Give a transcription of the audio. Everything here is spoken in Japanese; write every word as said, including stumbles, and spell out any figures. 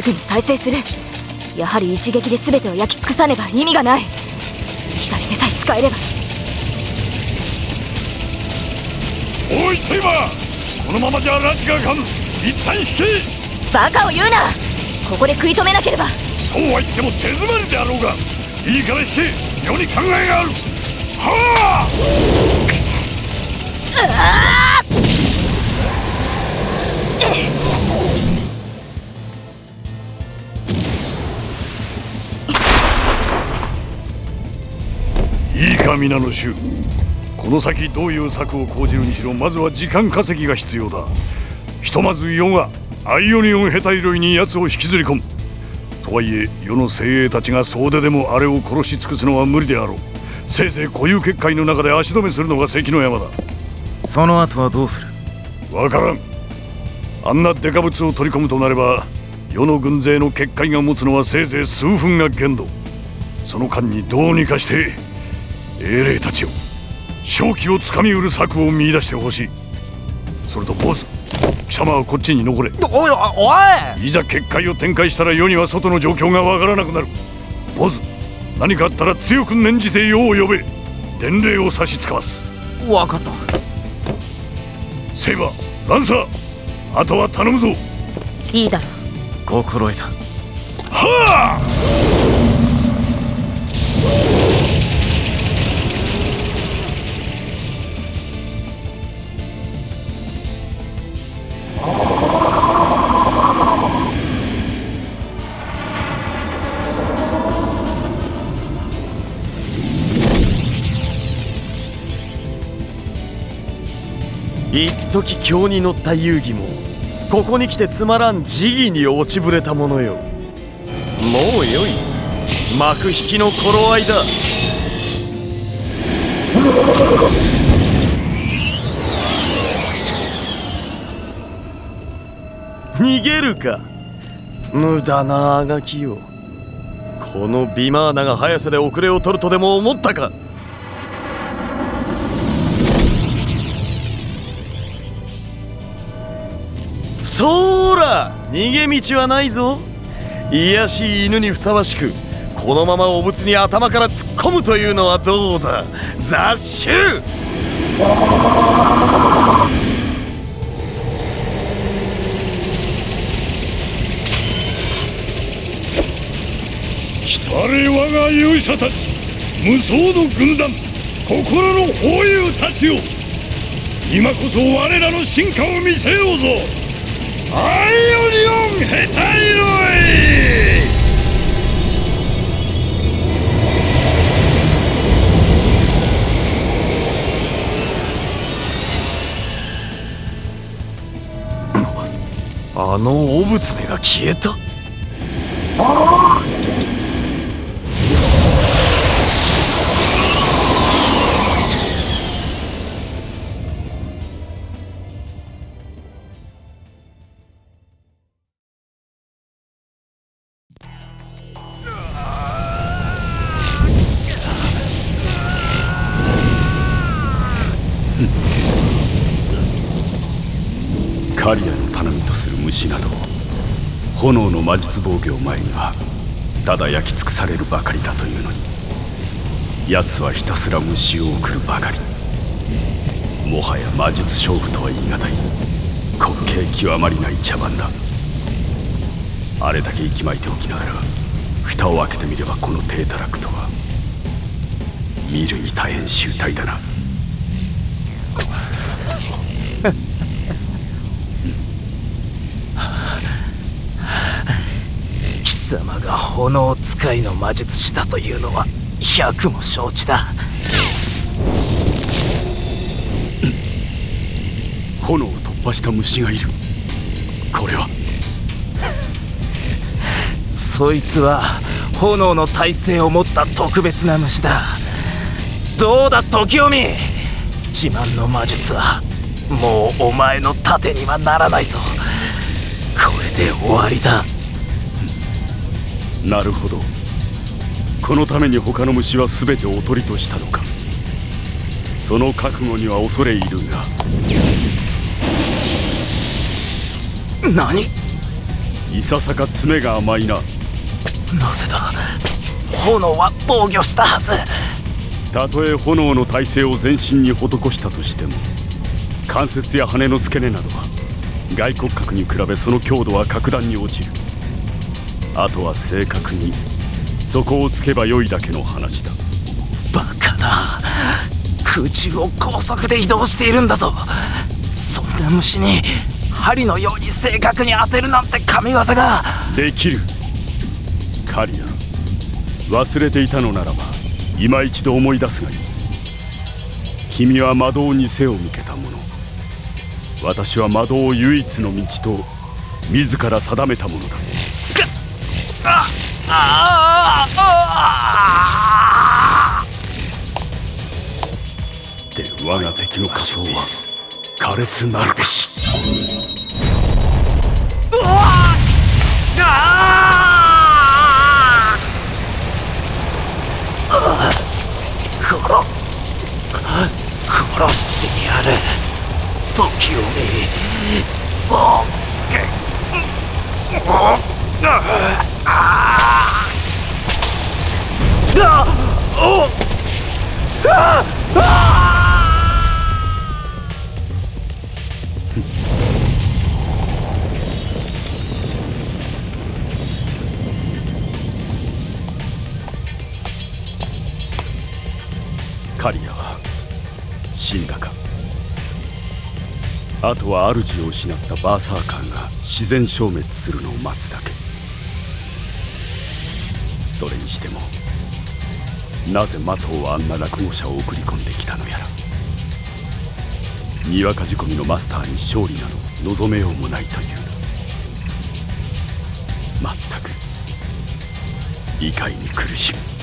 ぐに再生する。やはり一撃で全てを焼き尽くさねば意味がない。左手さえ使えれば。 おいセイバー、このままじゃ拉致がかむ。一旦引け。 バカを言うな。ここで食い止めなければ。 そうは言っても手詰まりであろうが。いいから引け。世に考えがある。はあ。うわいいか皆の衆、この先どういう策を講じるにしろ、まずは時間稼ぎが必要だ。ひとまず世がアイオニオンヘタイロイに奴を引きずり込む。とはいえ世の精鋭たちが総出でもあれを殺し尽くすのは無理であろう。せいぜい固有結界の中で足止めするのが関の山だ。 その後はどうする？ わからん。あんなデカブツを取り込むとなれば、世の軍勢の結界が持つのはせいぜい数分が限度。その間にどうにかして英霊たちを、正気をつかみうる策を見出してほしい。それと坊主、貴様はこっちに残れ。 おいおい、 いざ結界を展開したら世には外の状況がわからなくなる。坊主、何かあったら強く念じて世を呼べ。伝令を差しつかわす。 わかった。 セイバー、ランサー、あとは頼むぞ。 いいだろう。 心得た。 はあ。 一時興に乗った遊戯もここに来てつまらん時義に落ちぶれたものよ。もうよい、幕引きの頃合いだ。逃げるか、無駄なあがきよ。このビマーナが速さで遅れを取るとでも思ったか。そーら、逃げ道はないぞ。卑しい犬にふさわしく、このままお仏に頭から突っ込むというのはどうだ、雑種。 来れ我が勇者たち、無双の軍団、心の砲友たちよ。今こそ我らの進化を見せようぞ。アイオニオンヘタイロイ。 あのお仏めが消えた。 カリアの頼みとする虫など、炎の魔術防御前にはただ焼き尽くされるばかりだというのに、奴はひたすら虫を送るばかり。もはや魔術勝負とは言い難い滑稽極まりない茶番だ。あれだけ息巻いておきながら蓋を開けてみれば、この低たらくとは見るに大変醜態だな。 貴様が炎使いの魔術師だというのは百も承知だ。 炎を突破した虫がいる。これはそいつは炎の耐性を持った特別な虫だ。どうだ時臣、自慢の魔術はもうお前の盾にはならないぞ。これで終わりだ。 なるほど。このために他の虫は全ておとりとしたのか。その覚悟には恐れ入るが。 何？ いささか詰めが甘いな。 なぜだ。炎は防御したはず。 たとえ炎の耐性を全身に施したとしても、関節や羽の付け根などは外骨格に比べその強度は格段に落ちる。あとは正確にそこをつけばよいだけの話だ。 バカな。空中を高速で移動しているんだぞ。そんな虫に針のように正確に当てるなんて神業ができる。カリア、忘れていたのならば今一度思い出すがいい。君は魔導に背を向けた者、私は魔導を唯一の道と自ら定めたものだ。 あああで我が敵の仮想は苛烈なるべし。 うわあ殺殺してやる時を見そうカリアは死んだか。あとは主を失ったバーサーカーが自然消滅するのを待つだけ。それにしてもなぜマトウはあんな落語者を送り込んできたのやら。にわか仕込みのマスターに勝利など望めようもないという。まったく理解に苦しむ。